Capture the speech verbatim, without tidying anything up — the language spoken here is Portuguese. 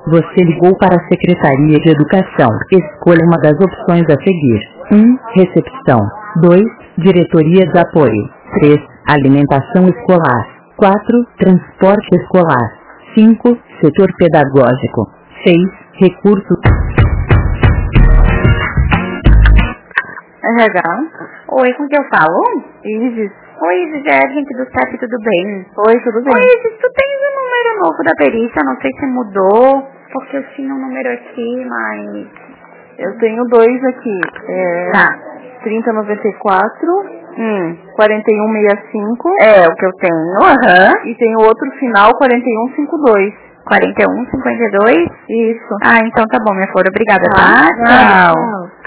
Você ligou para a Secretaria de Educação. Escolha uma das opções a seguir. um. Recepção. dois. Diretoria de Apoio. três. Alimentação escolar. quatro. Transporte escolar. cinco. Setor pedagógico. seis. Recursos. R H. Oi, com quem eu falo? Isis. Oi, Isis, é a gente do C E P, tudo bem? Oi, tudo bem? Oi, Isis, tu tens o número novo da perícia, não sei se mudou, porque eu tinha um número aqui, mas... Eu tenho dois aqui, é... Tá. trinta noventa e quatro, Hum. quarenta e um sessenta e cinco. É, o que eu tenho, aham. Uhum. E tem o outro final, quarenta e um cinquenta e dois. quarenta e um cinquenta e dois? Isso. Ah, então tá bom, minha flor, obrigada, Tá? tá? Tchau. Tchau.